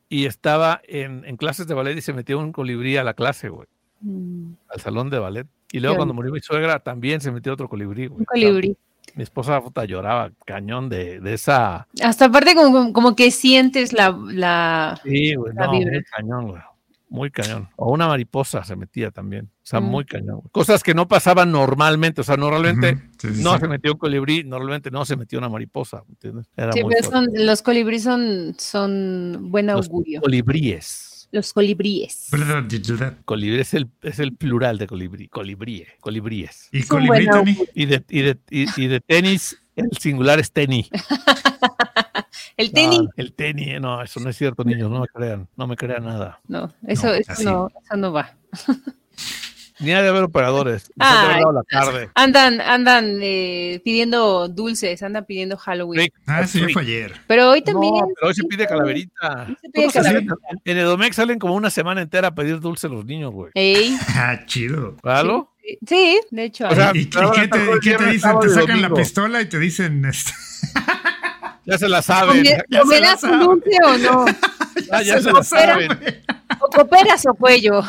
y estaba en clases de ballet y se metió un colibrí a la clase, güey. Al salón de ballet. Y luego cuando murió mi suegra también se metió otro colibrí, güey. Un colibrí. Mi esposa lloraba cañón de esa. Hasta aparte como que sientes la Sí, güey, la no, vibra. muy cañón, güey. Muy cañón. O una mariposa se metía también. O sea, muy cañón, güey. Cosas que no pasaban normalmente. O sea, normalmente no se metió un colibrí, normalmente no se metió una mariposa. ¿Entiendes? Era Sí, muy pero fuerte. los colibríes son buen augurio. Colibríes. Los colibríes. Colibrí es el plural de colibrí. Colibríes. ¿Y Es un colibrí, buen Tony? Y de tenis, el singular es tenis. El tenis. El tenis, no, eso no es cierto, niños, no me crean nada. No, eso no va. Ni ha de haber operadores. Les han de haber dado la tarde. Andan pidiendo dulces, andan pidiendo Halloween. Sí, fue ayer. Pero hoy también. No, pero hoy se pide calaverita. Hoy se pide calaverita. En Edomex salen como una semana entera a pedir dulces los niños, güey. Ey. Chido. ¿Claro? Sí, de hecho. O sea, ¿Y qué te dicen? Te sacan la pistola y te dicen... Ya se la saben. ¿Comerás un dulce o no? Ya se la saben. O cooperas o cuello.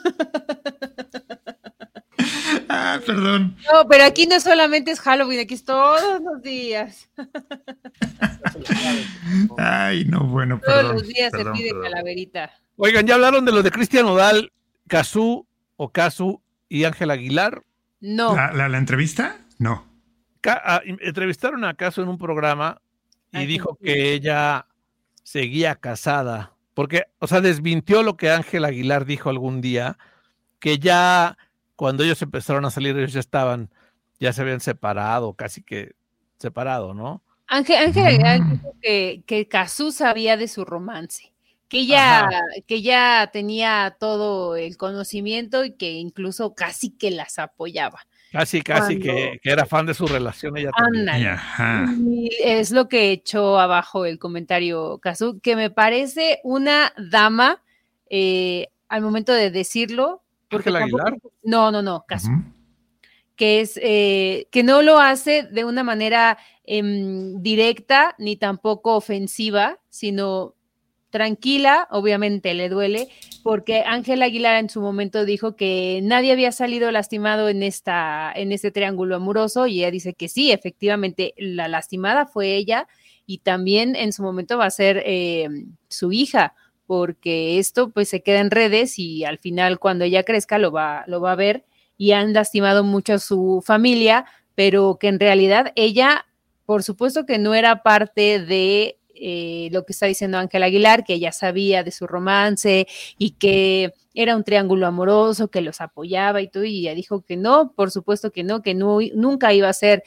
Perdón. No, pero aquí no solamente es Halloween, aquí es todos los días. Ay, no, bueno, perdón. Todos los días se pide calaverita. Oigan, ¿ya hablaron de lo de Cristian Nodal, Cazzu y Ángel Aguilar? No. ¿La entrevista? No. Entrevistaron a Cazzu en un programa y dijo que ella seguía casada. Porque, o sea, desmintió lo que Ángel Aguilar dijo algún día, que ya cuando ellos empezaron a salir, ellos ya se habían separado, casi que separado, ¿no? Ángel Aguilar dijo que Cazzu sabía de su romance, que ella tenía todo el conocimiento y que incluso casi que las apoyaba. Casi que era fan de su relación ella también. Y es lo que echó abajo el comentario Cazzu, que me parece una dama al momento de decirlo. ¿Ángel Aguilar? No, Cazzu. Que es que no lo hace de una manera directa ni tampoco ofensiva, sino tranquila. Obviamente le duele, porque Ángel Aguilar en su momento dijo que nadie había salido lastimado en este triángulo amoroso, y ella dice que sí, efectivamente la lastimada fue ella, y también en su momento va a ser su hija, porque esto pues se queda en redes y al final cuando ella crezca lo va a ver, y han lastimado mucho a su familia, pero que en realidad ella, por supuesto que no era parte de lo que está diciendo Ángel Aguilar, que ella sabía de su romance y que era un triángulo amoroso, que los apoyaba y todo, y ella dijo que no, por supuesto que no, nunca iba a ser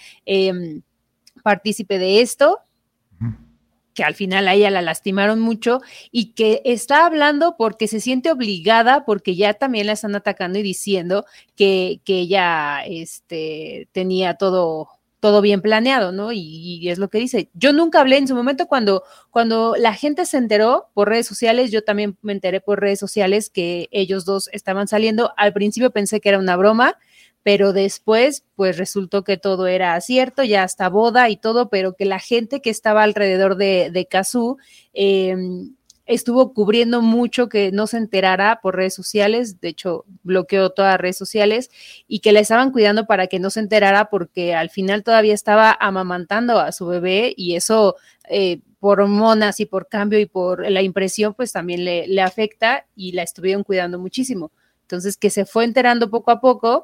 partícipe de esto, que al final a ella la lastimaron mucho, y que está hablando porque se siente obligada, porque ya también la están atacando y diciendo que ella tenía todo bien planeado, ¿no? Y es lo que dice. Yo nunca hablé en su momento cuando la gente se enteró por redes sociales, yo también me enteré por redes sociales que ellos dos estaban saliendo. Al principio pensé que era una broma, pero después pues resultó que todo era cierto, ya hasta boda y todo, pero que la gente que estaba alrededor de Cazzu estuvo cubriendo mucho que no se enterara por redes sociales. De hecho bloqueó todas las redes sociales, y que la estaban cuidando para que no se enterara, porque al final todavía estaba amamantando a su bebé, y eso por hormonas y por cambio y por la impresión pues también le afecta, y la estuvieron cuidando muchísimo. Entonces que se fue enterando poco a poco,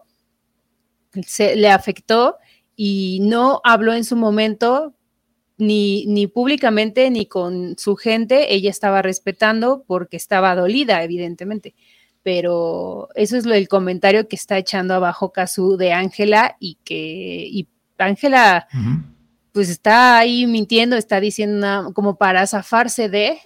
le afectó, y no habló en su momento ni públicamente ni con su gente. Ella estaba respetando porque estaba dolida, evidentemente, pero eso es el comentario que está echando abajo Cazzu de Ángela, y Ángela pues está ahí mintiendo, está diciendo como para zafarse de,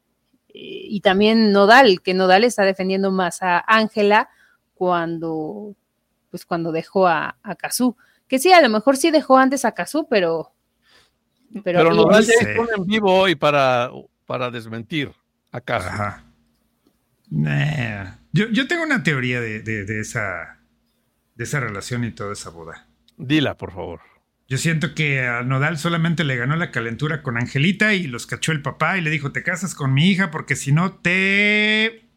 y también Nodal está defendiendo más a Ángela cuando dejó a Cazzu, que sí, a lo mejor sí dejó antes a Cazzu, pero Nodal ya hizo un en vivo hoy para desmentir a Cazzu. Ajá. Yo tengo una teoría de esa relación y toda esa boda. Dila, por favor. Yo siento que a Nodal solamente le ganó la calentura con Angelita y los cachó el papá y le dijo, te casas con mi hija porque si no te...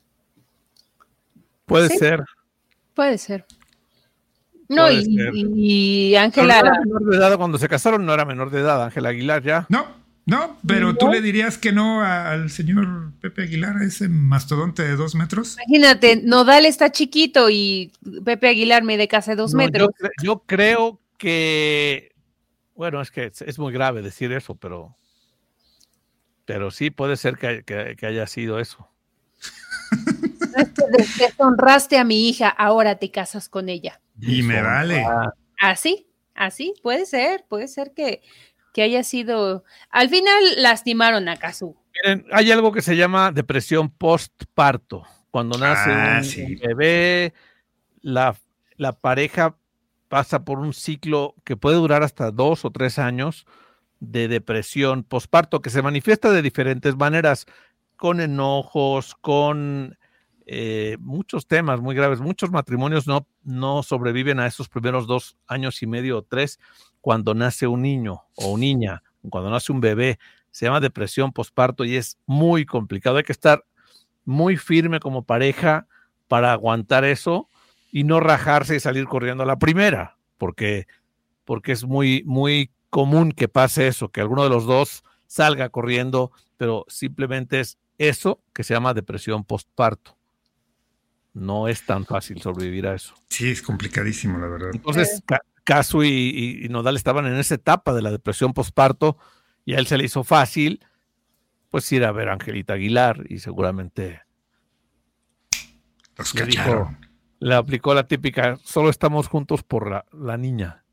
Puede Sí. ser. Puede ser. No, Puede ser. y Pero Ángela. no era menor de edad, cuando se casaron no era menor de edad, Ángela Aguilar ya. No, pero No. tú le dirías que no al señor Pepe Aguilar, a ese mastodonte de 2 metros. Imagínate, Nodal está chiquito y Pepe Aguilar mide casi 2 No, metros. yo creo que, bueno, es que es muy grave decir eso, pero sí puede ser que haya sido eso. Deshonraste a mi hija, ahora te casas con ella. Y me vale. Así, puede ser que haya sido. Al final lastimaron a Kazu. Miren, hay algo que se llama depresión postparto. Cuando nace un bebé, la pareja pasa por un ciclo que puede durar hasta 2 o 3 años de depresión postparto, que se manifiesta de diferentes maneras, con enojos, con muchos temas muy graves. Muchos matrimonios no sobreviven a esos primeros 2 años y medio o 3 cuando nace un niño o niña, cuando nace un bebé. Se llama depresión postparto y es muy complicado. Hay que estar muy firme como pareja para aguantar eso y no rajarse y salir corriendo a la primera, porque es muy, muy común que pase eso, que alguno de los dos salga corriendo, pero simplemente es eso que se llama depresión postparto. No es tan fácil sobrevivir a eso. Sí, es complicadísimo, la verdad. Entonces, Kazu y Nodal estaban en esa etapa de la depresión postparto y a él se le hizo fácil pues ir a ver a Angelita Aguilar y seguramente los cacharon. Le aplicó la típica, solo estamos juntos por la niña.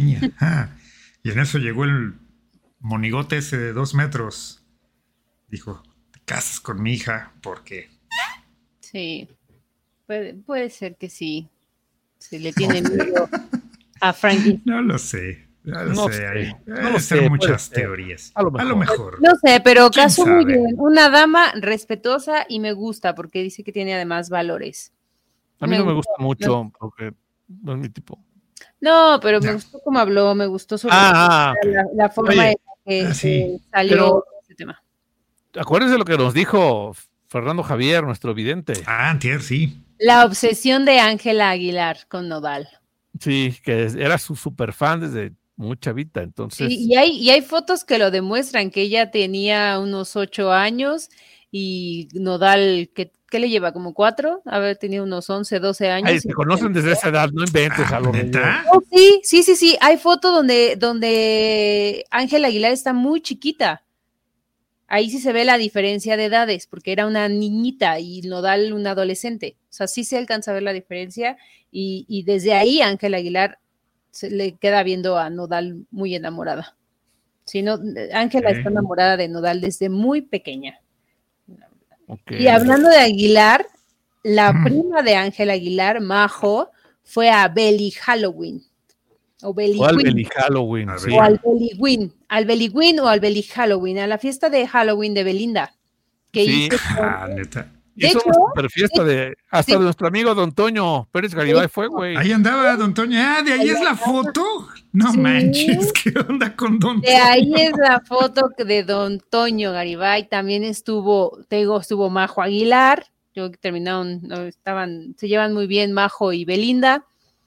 Y en eso llegó el monigote ese de 2 metros. Dijo, te casas con mi hija porque... Sí, puede ser que sí. Se le tiene miedo a Frankie. No lo sé. No sé. Hay ser muchas teorías. A lo mejor. No sé, pero ¿Quién Kazu muy sabe? bien. Una dama respetuosa y me gusta porque dice que tiene además valores. A mí no me gusta mucho porque no es mi tipo. No, pero me gustó cómo habló, me gustó su la forma en la que salió ese tema. Acuérdense lo que nos dijo Fernando Javier, nuestro vidente. Antier, sí. La obsesión de Ángela Aguilar con Nodal. Sí, que era su super fan desde muy chavita, entonces... Sí, y hay fotos que lo demuestran, que ella tenía unos 8 años y Nodal, ¿qué le lleva? ¿Como 4? Haber tenido unos 11, 12 años. Ay, se conocen desde esa edad, no inventes algo. Oh, sí, hay foto donde Ángela Aguilar está muy chiquita. Ahí sí se ve la diferencia de edades, porque era una niñita y Nodal un adolescente. O sea, sí se alcanza a ver la diferencia y desde ahí Ángela Aguilar se le queda viendo a Nodal muy enamorada. Sí, no, Ángela está enamorada de Nodal desde muy pequeña. Okay. Y hablando de Aguilar, la prima de Ángela Aguilar, Majo, fue a Belly Halloween. O al Belly Halloween. Sí. O al Belly o al Belly Halloween, a la fiesta de Halloween de Belinda. Que hizo neta. Hizo una super fiesta hasta de nuestro amigo Don Toño Pérez Garibay fue, güey. Ahí andaba Don Toño. ¿De ahí es la foto? No manches, ¿qué onda con Don Toño? De ahí es la foto de Don Toño Garibay. También estuvo Majo Aguilar. Se llevan muy bien Majo y Belinda.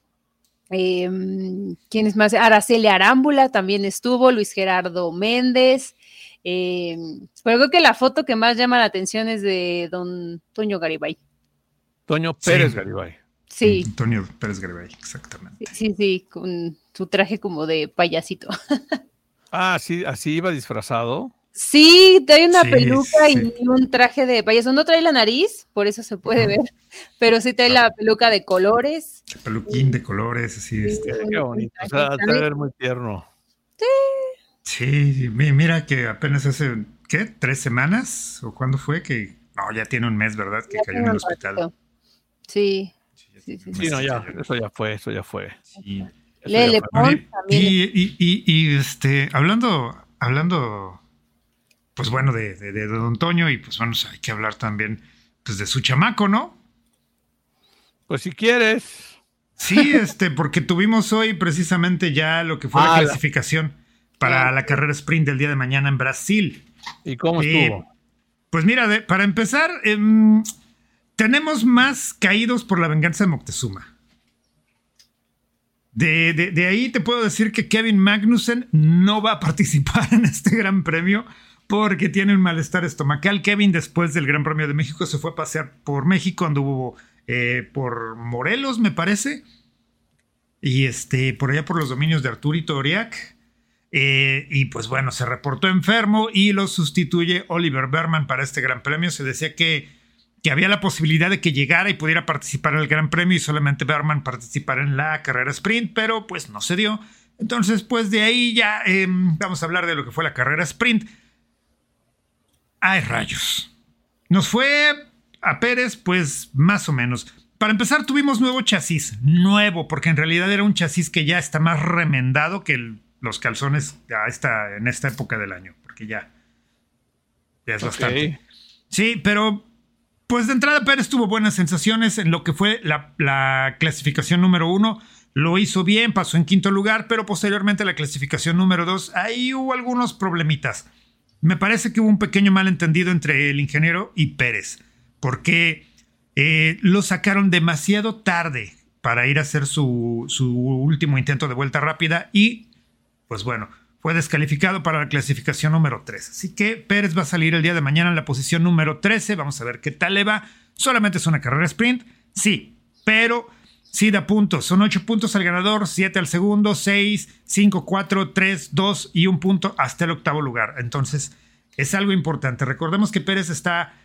¿Quiénes más? Araceli Arámbula también estuvo, Luis Gerardo Méndez. Pero creo que la foto que más llama la atención es de Don Toño Garibay. Toño Pérez Garibay. Sí. Toño Pérez Garibay, exactamente. Sí, con su traje como de payasito. Sí, así iba disfrazado. Sí, trae una peluca y un traje de payaso. No trae la nariz, por eso se puede ver, pero sí trae la peluca de colores. El peluquín de colores, así. Qué bonito, o sea, debe ver muy tierno. Sí, mira que apenas hace, ¿qué? 3 semanas, ¿o cuándo fue? Que no, ya tiene un mes, ¿verdad? Que cayó en el hospital. Sí, no, ya, eso ya fue. Sí. Lele Pons también. Y hablando, pues bueno, de Don Toño, y pues bueno, hay que hablar también pues de su chamaco, ¿no? Pues si quieres. Sí, porque tuvimos hoy precisamente ya lo que fue la clasificación para la carrera sprint del día de mañana en Brasil. ¿Y cómo estuvo? Pues mira, para empezar, tenemos más caídos por la venganza de Moctezuma. De ahí te puedo decir que Kevin Magnussen no va a participar en este Gran Premio porque tiene un malestar estomacal. Kevin, después del Gran Premio de México, se fue a pasear por México, anduvo por Morelos, me parece, y por allá por los dominios de Arturito Oriac, y pues bueno, se reportó enfermo y lo sustituye Oliver Berman para este Gran Premio. Se decía que había la posibilidad de que llegara y pudiera participar en el Gran Premio y solamente Berman participara en la carrera sprint, pero pues no se dio. Entonces, pues de ahí ya vamos a hablar de lo que fue la carrera sprint. ¡Ay, rayos! Nos fue a Pérez, pues más o menos. Para empezar, tuvimos nuevo chasis. Nuevo, porque en realidad era un chasis que ya está más remendado que los calzones en esta época del año, porque ya es bastante. Sí, pero pues de entrada Pérez tuvo buenas sensaciones en lo que fue la clasificación número 1. Lo hizo bien, pasó en quinto lugar, pero posteriormente la clasificación número 2, ahí hubo algunos problemitas. Me parece que hubo un pequeño malentendido entre el ingeniero y Pérez, porque lo sacaron demasiado tarde para ir a hacer su último intento de vuelta rápida y, pues bueno, fue descalificado para la clasificación número 3. Así que Pérez va a salir el día de mañana en la posición número 13. Vamos a ver qué tal le va. Solamente es una carrera sprint, sí, pero sí da puntos. Son 8 puntos al ganador, 7 al segundo, 6, 5, 4, 3, 2 y 1 punto hasta el octavo lugar. Entonces, es algo importante. Recordemos que Pérez está,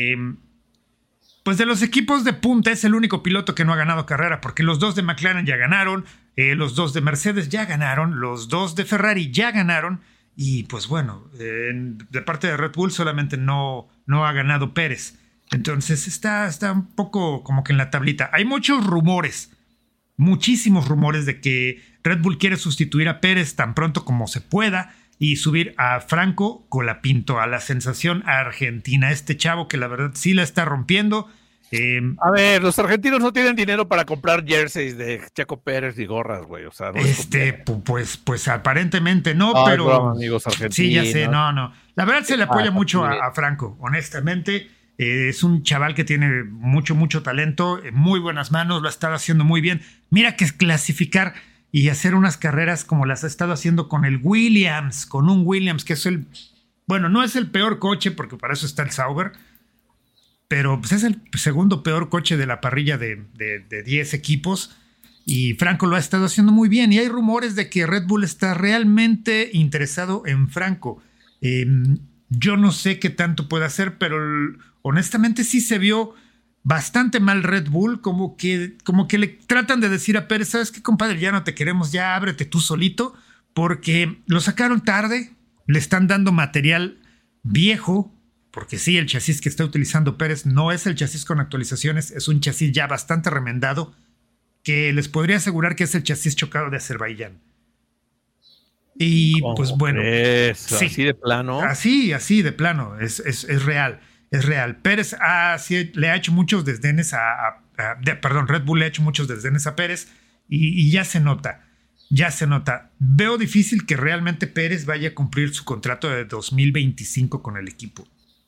pues de los equipos de punta, es el único piloto que no ha ganado carrera, porque los 2 de McLaren ya ganaron, los 2 de Mercedes ya ganaron, los 2 de Ferrari ya ganaron, y pues bueno, de parte de Red Bull solamente no ha ganado Pérez. Entonces está un poco como que en la tablita. Hay muchos rumores, muchísimos rumores de que Red Bull quiere sustituir a Pérez tan pronto como se pueda y subir a Franco Colapinto, a la sensación argentina. Este chavo que la verdad sí la está rompiendo. A ver, los argentinos no tienen dinero para comprar jerseys de Checo Pérez y gorras, güey. O sea, no pues aparentemente no, pero broma, amigos argentinos. Sí, ya sé, no. La verdad se le apoya mucho a Franco, honestamente. Es un chaval que tiene mucho talento, muy buenas manos, lo ha estado haciendo muy bien. Mira que es clasificar y hacer unas carreras como las ha estado haciendo con el Williams, con un Williams que es no es el peor coche porque para eso está el Sauber, pero pues es el segundo peor coche de la parrilla de 10 equipos y Franco lo ha estado haciendo muy bien y hay rumores de que Red Bull está realmente interesado en Franco. Yo no sé qué tanto puede hacer, pero honestamente sí se vio bastante mal Red Bull, como que le tratan de decir a Pérez, ¿sabes qué, compadre? Ya no te queremos, ya ábrete tú solito, porque lo sacaron tarde, le están dando material viejo, porque sí, el chasis que está utilizando Pérez no es el chasis con actualizaciones, es un chasis ya bastante remendado, que les podría asegurar que es el chasis chocado de Azerbaiyán. Y pues bueno, sí, así de plano. Así de plano, es real. Es real. Pérez le ha hecho muchos desdenes Red Bull le ha hecho muchos desdenes a Pérez y ya se nota. Veo difícil que realmente Pérez vaya a cumplir su contrato de 2025 con el equipo.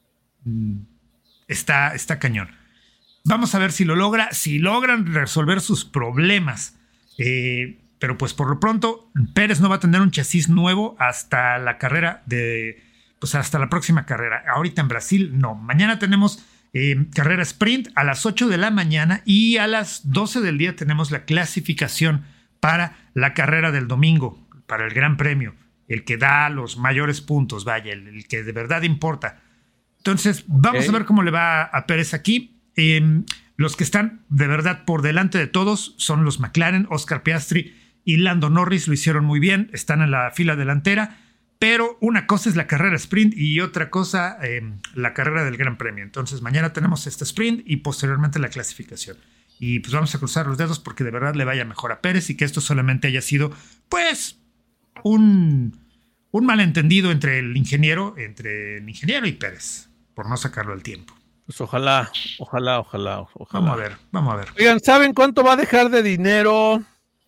Está cañón. Vamos a ver si lo logra, si logran resolver sus problemas. Pero pues por lo pronto Pérez no va a tener un chasis nuevo hasta la carrera hasta la próxima carrera. Ahorita en Brasil no. Mañana tenemos carrera sprint a las 8 de la mañana y a las 12 del día tenemos la clasificación para la carrera del domingo, para el Gran Premio, el que da los mayores puntos, vaya, el que de verdad importa. Entonces vamos a ver cómo le va a Pérez aquí. Los que están de verdad por delante de todos son los McLaren. Oscar Piastri y Lando Norris lo hicieron muy bien, están en la fila delantera. Pero una cosa es la carrera sprint y otra cosa la carrera del Gran Premio. Entonces mañana tenemos este sprint y posteriormente la clasificación. Y pues vamos a cruzar los dedos porque de verdad le vaya mejor a Pérez y que esto solamente haya sido pues un malentendido entre el ingeniero y Pérez por no sacarlo al tiempo. Pues ojalá. Vamos a ver. Oigan, ¿saben cuánto va a dejar de dinero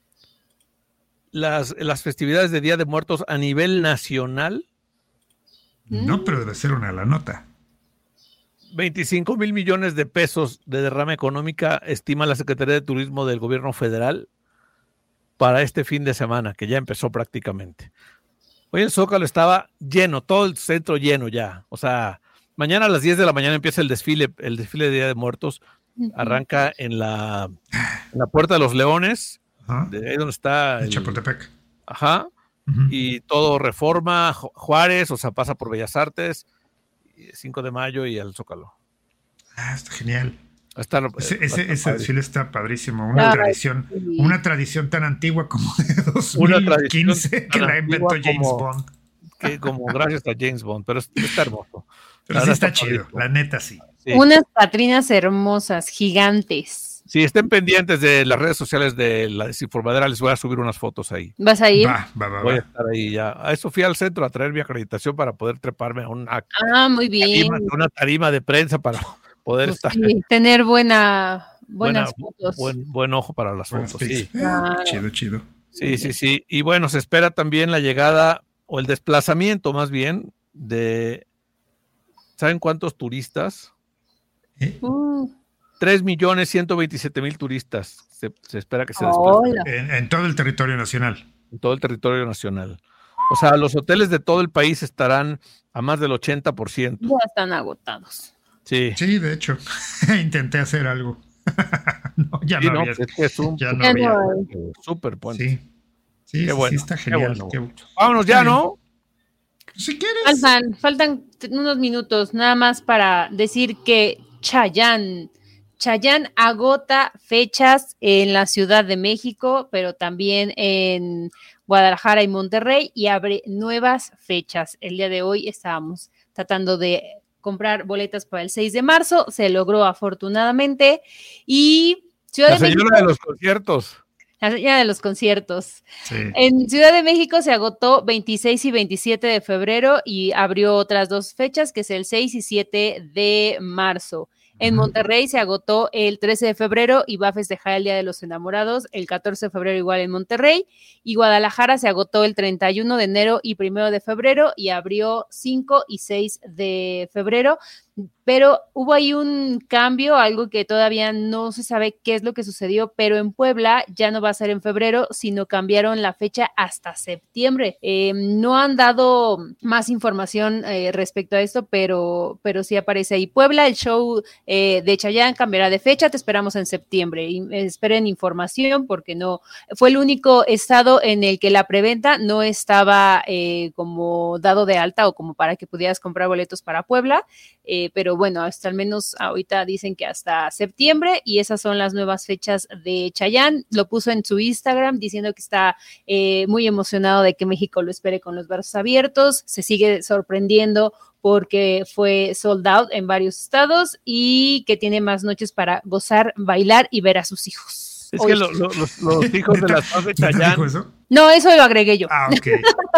las festividades de Día de Muertos a nivel nacional? No, pero debe ser una la nota. 25,000 millones de pesos de derrama económica estima la Secretaría de Turismo del Gobierno Federal para este fin de semana, que ya empezó prácticamente. Hoy el Zócalo estaba lleno, todo el centro lleno ya. O sea, mañana a las 10 de la mañana empieza el desfile de Día de Muertos. Arranca en la Puerta de los Leones, de ahí donde está el Chapultepec. Ajá. Y todo Reforma, Juárez, o sea, pasa por Bellas Artes, 5 de mayo y al Zócalo. Está genial. Ese padrísimo. desfile está padrísimo. Una tradición tan antigua como de 2015 que la inventó James Bond. Gracias a James Bond, pero está hermoso. Pero sí está chido, padrísimo. La neta sí. Unas patrinas hermosas, gigantes. Sí, estén pendientes de las redes sociales de La Desinformadera, les voy a subir unas fotos ahí. ¿Vas a ir? Voy a estar ahí ya. A eso fui al centro a traer mi acreditación para poder treparme a una muy bien. Tarima de prensa para poder estar. Sí, tener buenas fotos. Buen ojo para las fotos, sí. Chido. Sí. Y bueno, se espera también la llegada o el desplazamiento más bien de, ¿saben cuántos turistas? 3,127,000 turistas se espera que se desplacen. En todo el territorio nacional. En todo el territorio nacional. O sea, los hoteles de todo el país estarán a más del 80%. Ya están agotados. Sí, de hecho. Intenté hacer algo. Ya no había. Ya no había. Súper puente. Sí, qué bueno, está genial. Vámonos ya, ¿no? Si quieres. Faltan unos minutos nada más para decir que Chayanne agota fechas en la Ciudad de México, pero también en Guadalajara y Monterrey, y abre nuevas fechas. El día de hoy estábamos tratando de comprar boletas para el 6 de marzo, se logró afortunadamente, y La señora de los conciertos. Sí. En Ciudad de México se agotó 26 y 27 de febrero y abrió otras 2 fechas, que es el 6 y 7 de marzo. En Monterrey se agotó el 13 de febrero y va a festejar el Día de los Enamorados el 14 de febrero igual en Monterrey. Y Guadalajara se agotó el 31 de enero y 1 de febrero y abrió 5 y 6 de febrero. Pero hubo ahí un cambio, algo que todavía no se sabe qué es lo que sucedió, pero en Puebla ya no va a ser en febrero, sino cambiaron la fecha hasta septiembre. No han dado más información respecto a esto, pero sí aparece ahí. Puebla, el show de Chayanne cambiará de fecha, te esperamos en septiembre. Y esperen información porque no fue el único estado en el que la preventa no estaba como dado de alta o como para que pudieras comprar boletos para Puebla. Pero bueno, hasta al menos ahorita dicen que hasta septiembre, y esas son las nuevas fechas de Chayanne. Lo puso en su Instagram diciendo que está muy emocionado de que México lo espere con los brazos abiertos. Se sigue sorprendiendo porque fue sold out en varios estados y que tiene más noches para gozar, bailar y ver a sus hijos. Es que los hijos de las fans de Chayanne. ¿Eso? No, eso lo agregué yo. Ok.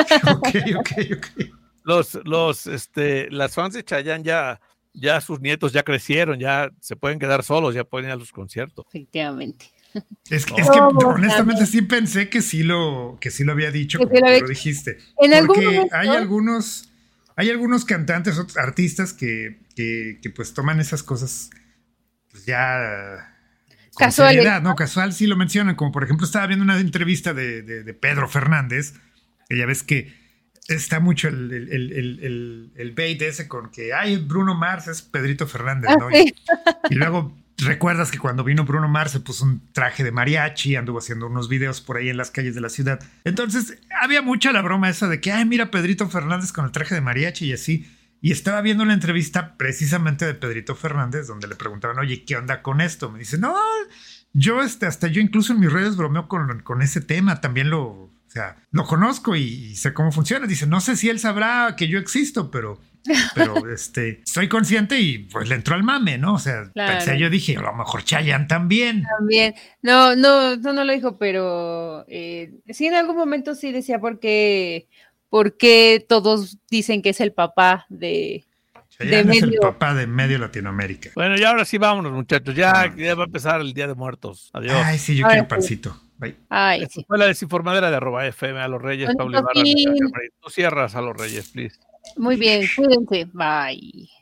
Las fans de Chayanne ya sus nietos ya crecieron, ya se pueden quedar solos, ya pueden ir a los conciertos. Efectivamente. Es que yo honestamente sí pensé que sí lo había dicho, como tú lo dijiste. Porque hay algunos cantantes, otros artistas que pues toman esas cosas pues ya casuales, ¿no? Casual, sí lo mencionan, como por ejemplo estaba viendo una entrevista de Pedro Fernández, que ya ves que está mucho el bait ese con que Bruno Mars es Pedrito Fernández, ¿no? Sí. Y luego recuerdas que cuando vino Bruno Mars se puso un traje de mariachi, anduvo haciendo unos videos por ahí en las calles de la ciudad. Entonces había mucha la broma esa de que, mira Pedrito Fernández con el traje de mariachi y así. Y estaba viendo la entrevista precisamente de Pedrito Fernández donde le preguntaban, oye, ¿qué onda con esto? Me dice, no, yo hasta yo incluso en mis redes bromeo con ese tema, también lo conozco y sé cómo funciona. Dice, no sé si él sabrá que yo existo, pero estoy consciente y pues le entró al mame, ¿no? O sea, claro. Pensé, yo dije, a lo mejor Chayanne también. No lo dijo, pero sí en algún momento sí decía porque todos dicen que es el papá de Chayanne es el papá de medio Latinoamérica. Bueno, y ahora sí vámonos, muchachos. Ya va a empezar el Día de Muertos. Adiós. Ay, sí, yo quiero pancito. Bye. Ay, Esta fue la desinformadera de @FM a los Reyes. Pauli Barra, tú cierras a los Reyes, please. Muy bien, cuídense. Bye.